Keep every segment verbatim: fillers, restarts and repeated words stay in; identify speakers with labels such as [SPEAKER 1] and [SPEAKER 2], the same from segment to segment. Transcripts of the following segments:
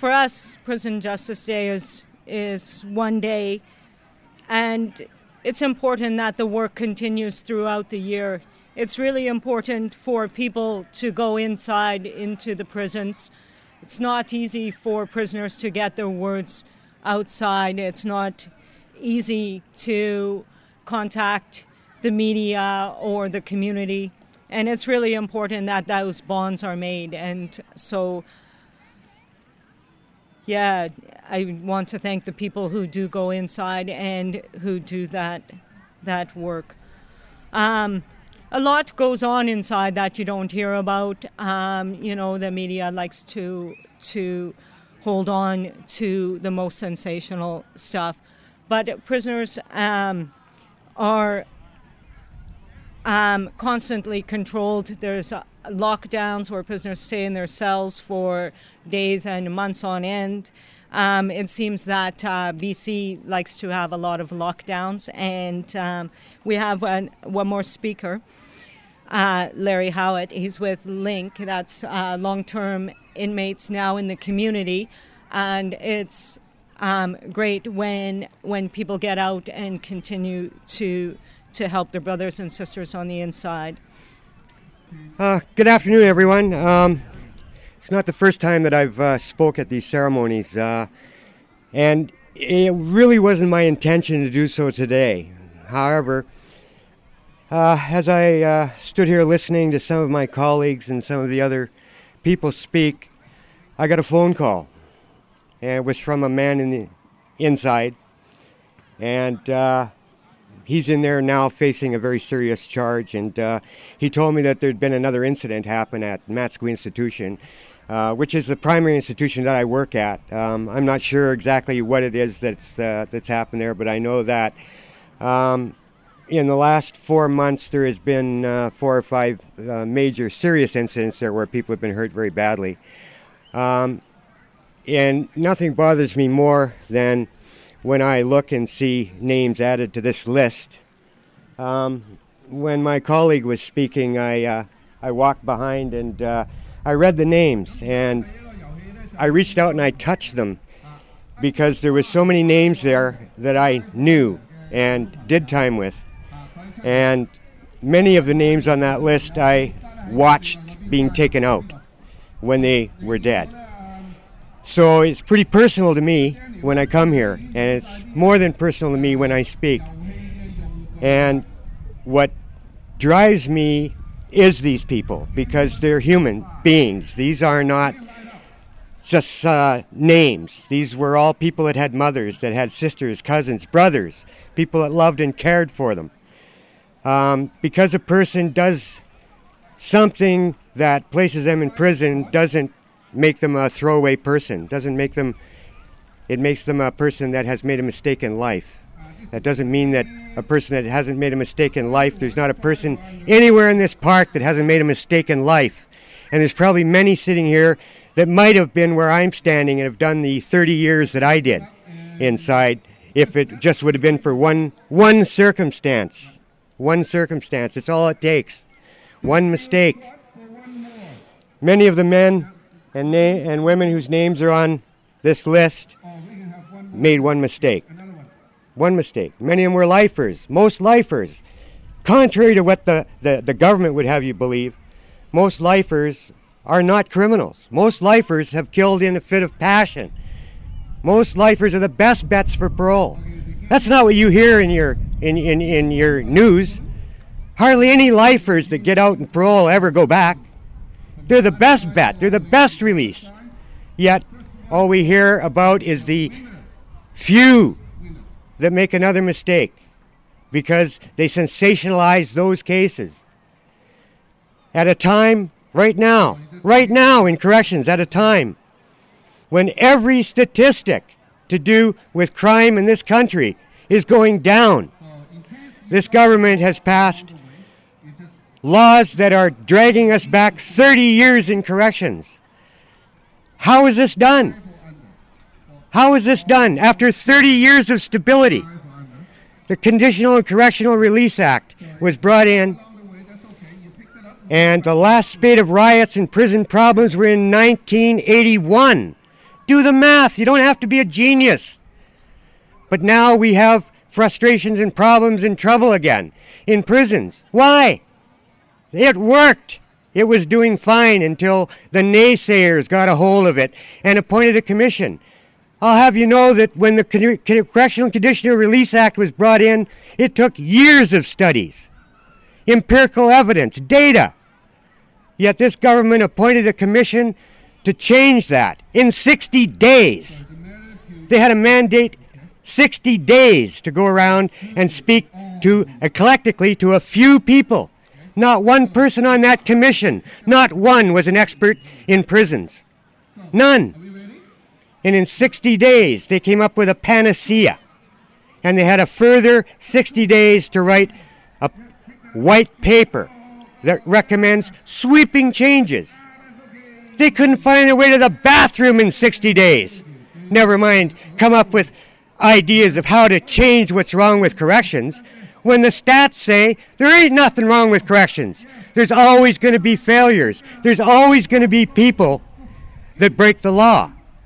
[SPEAKER 1] for us, Prison Justice Day is is one day, and it's important that the work continues throughout the year. It's really important for people to go inside into the prisons. It's not easy for prisoners to get their words outside. It's not easy to contact the media or the community. And it's really important that those bonds are made. And so, yeah, I want to thank the people who do go inside and who do that that work. Um, a lot goes on inside that you don't hear about. Um, you know, the media likes to to hold on to the most sensational stuff. But prisoners um, are um, constantly controlled. There's uh, lockdowns where prisoners stay in their cells for days and months on end. Um, it seems that uh, B C likes to have a lot of lockdowns, and um, we have one, one more speaker, uh, Larry Howitt. He's with LINC, that's uh, long-term inmates now in the community, and it's um, great when when people get out and continue to to help their brothers and sisters on the inside.
[SPEAKER 2] Uh, good afternoon, everyone. Um, It's not the first time that I've uh, spoke at these ceremonies, uh, and it really wasn't my intention to do so today. However, uh, as I uh, stood here listening to some of my colleagues and some of the other people speak, I got a phone call, and it was from a man in the inside, and uh, he's in there now facing a very serious charge, and uh, he told me that there'd been another incident happen at Matsqui Institution, Uh, which is the primary institution that I work at. Um, I'm not sure exactly what it is that's uh, that's happened there, but I know that um, in the last four months there has been uh, four or five uh, major serious incidents there where people have been hurt very badly. Um, and nothing bothers me more than when I look and see names added to this list. Um, when my colleague was speaking, I uh, I walked behind and uh, I read the names, and I reached out and I touched them because there was so many names there that I knew and did time with. And many of the names on that list I watched being taken out when they were dead. So it's pretty personal to me when I come here, and it's more than personal to me when I speak. And what drives me is these people, because they're human beings. These are not just uh, names. These were all people that had mothers, that had sisters, cousins, brothers, people that loved and cared for them. Um, because a person does something that places them in prison doesn't make them a throwaway person, doesn't make them, it makes them a person that has made a mistake in life. That doesn't mean that a person that hasn't made a mistake in life, there's not a person anywhere in this park that hasn't made a mistake in life. And there's probably many sitting here that might have been where I'm standing and have done the thirty years that I did inside, if it just would have been for one one circumstance. One circumstance. It's all it takes. One mistake. Many of the men and, na- and women whose names are on this list made one mistake. One mistake. Many of them were lifers. Most lifers. Contrary to what the, the, the government would have you believe, most lifers are not criminals. Most lifers have killed in a fit of passion. Most lifers are the best bets for parole. That's not what you hear in your in, in, in your news. Hardly any lifers that get out in parole ever go back. They're the best bet. They're the best release. Yet all we hear about is the few that make another mistake because they sensationalize those cases. At a time, right now, right now in corrections, at a time when every statistic to do with crime in this country is going down, this government has passed laws that are dragging us back thirty years in corrections. How is this done? How is this done? After thirty years of stability, the Conditional and Correctional Release Act was brought in, and the last spate of riots and prison problems were in nineteen eighty-one. Do the math. You don't have to be a genius. But now we have frustrations and problems and trouble again in prisons. Why? It worked. It was doing fine until the naysayers got a hold of it and appointed a commission. I'll have you know that when the Correctional Conditional Release Act was brought in, it took years of studies, empirical evidence, data. Yet this government appointed a commission to change that in sixty days. They had a mandate sixty days to go around and speak to, uh, collectively to a few people. Not one person on that commission, not one was an expert in prisons. None. And in sixty days, they came up with a panacea. And they had a further sixty days to write a white paper that recommends sweeping changes. They couldn't find their way to the bathroom in sixty days. Never mind, come up with ideas of how to change what's wrong with corrections, when the stats say there ain't nothing wrong with corrections. There's always going to be failures. There's always going to be people that break the law.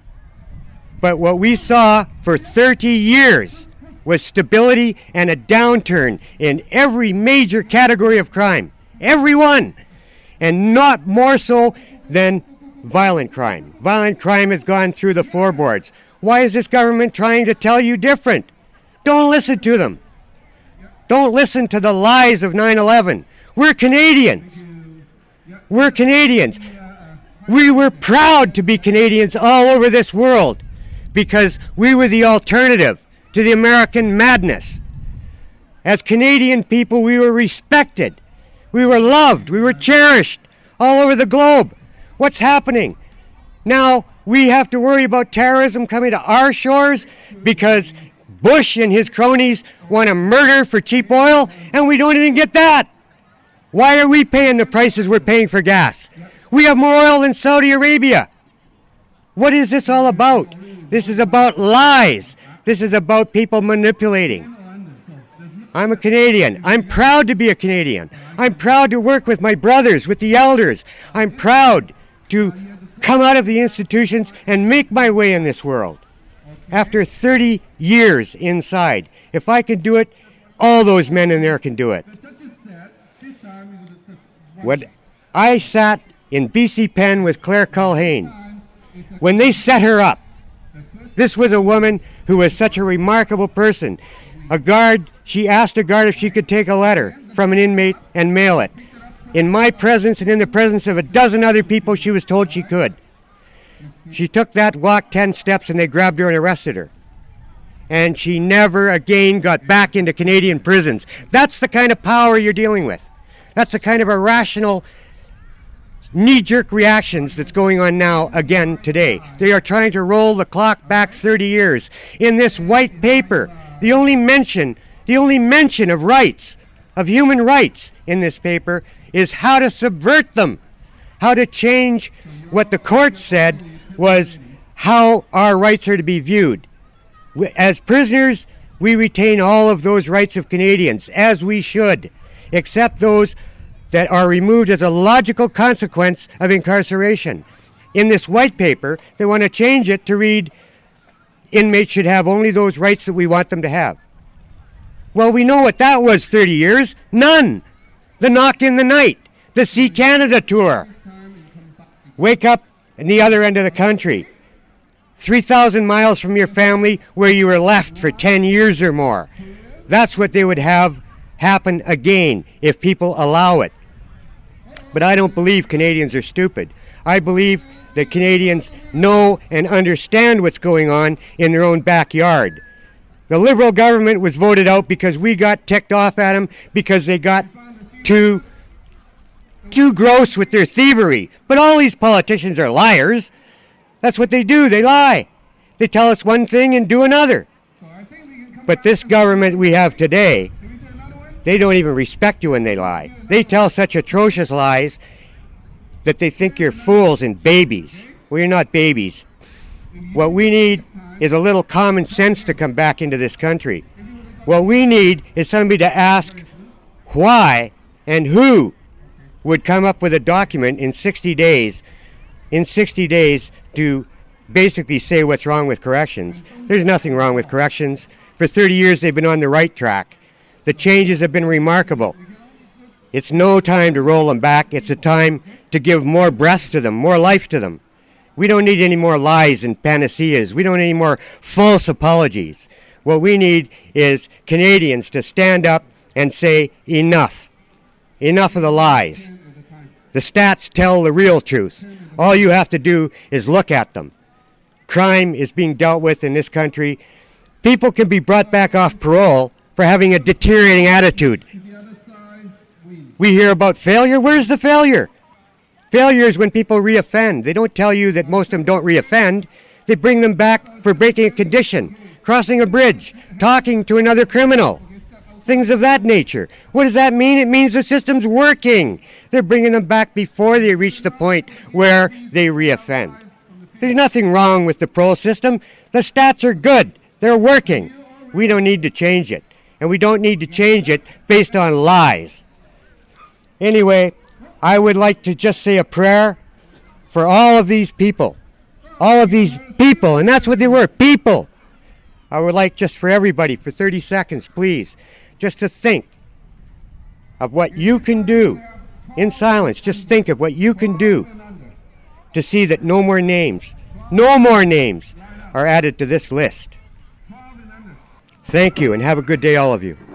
[SPEAKER 2] But what we saw for thirty years was stability and a downturn in every major category of crime. Every one. And not more so than violent crime. Violent crime has gone through the floorboards. Why is this government trying to tell you different? Don't listen to them. Don't listen to the lies of nine eleven. We're Canadians. We're Canadians. We were proud to be Canadians all over this world because we were the alternative to the American madness. As Canadian people, we were respected. We were loved. We were cherished all over the globe. What's happening? Now we have to worry about terrorism coming to our shores because Bush and his cronies want to murder for cheap oil, and we don't even get that. Why are we paying the prices we're paying for gas? We have more oil than Saudi Arabia. What is this all about? This is about lies. This is about people manipulating. I'm a Canadian. I'm proud to be a Canadian. I'm proud to work with my brothers, with the elders. I'm proud to come out of the institutions and make my way in this world. After thirty years inside, if I can do it, all those men in there can do it. When I sat in B C Penn with Claire Culhane, when they set her up, this was a woman who was such a remarkable person. A guard, she asked a guard if she could take a letter from an inmate and mail it. In my presence and in the presence of a dozen other people, she was told she could. She took that walk ten steps and they grabbed her and arrested her. And she never again got back into Canadian prisons. That's the kind of power you're dealing with. That's the kind of irrational, knee-jerk reactions that's going on now again today. They are trying to roll the clock back thirty years. In this white paper, the only mention, the only mention of rights, of human rights in this paper is how to subvert them, how to change what the court said was how our rights are to be viewed. As prisoners, we retain all of those rights of Canadians, as we should, except those that are removed as a logical consequence of incarceration. In this white paper, they want to change it to read, inmates should have only those rights that we want them to have. Well, we know what that was thirty years. None. The knock in the night. The See Canada tour. Wake up in the other end of the country. three thousand miles from your family where you were left for ten years or more. That's what they would have happen again if people allow it. But I don't believe Canadians are stupid. I believe that Canadians know and understand what's going on in their own backyard. The Liberal government was voted out because we got ticked off at them because they got too, too gross with their thievery. But all these politicians are liars. That's what they do. They lie. They tell us one thing and do another. But this government we have today, they don't even respect you when they lie. They tell such atrocious lies that they think you're fools and babies. Well, you're not babies. What we need is a little common sense to come back into this country. What we need is somebody to ask why and who would come up with a document in sixty days, in sixty days to basically say what's wrong with corrections. There's nothing wrong with corrections. For thirty years, they've been on the right track. The changes have been remarkable. It's no time to roll them back. It's a time to give more breath to them, more life to them. We don't need any more lies and panaceas. We don't need any more false apologies. What we need is Canadians to stand up and say, enough. Enough of the lies. The stats tell the real truth. All you have to do is look at them. Crime is being dealt with in this country. People can be brought back off parole for having a deteriorating attitude. We hear about failure. Where's the failure? Failure is when people reoffend. They don't tell you that most of them don't reoffend. They bring them back for breaking a condition, crossing a bridge, talking to another criminal, things of that nature. What does that mean? It means the system's working. They're bringing them back before they reach the point where they reoffend. There's nothing wrong with the parole system. The stats are good. They're working. We don't need to change it. And we don't need to change it based on lies. Anyway, I would like to just say a prayer for all of these people. All of these people, and that's what they were, people. I would like just for everybody, for thirty seconds, please, just to think of what you can do in silence. Just think of what you can do to see that no more names, no more names are added to this list. Thank you, and have a good day, all of you.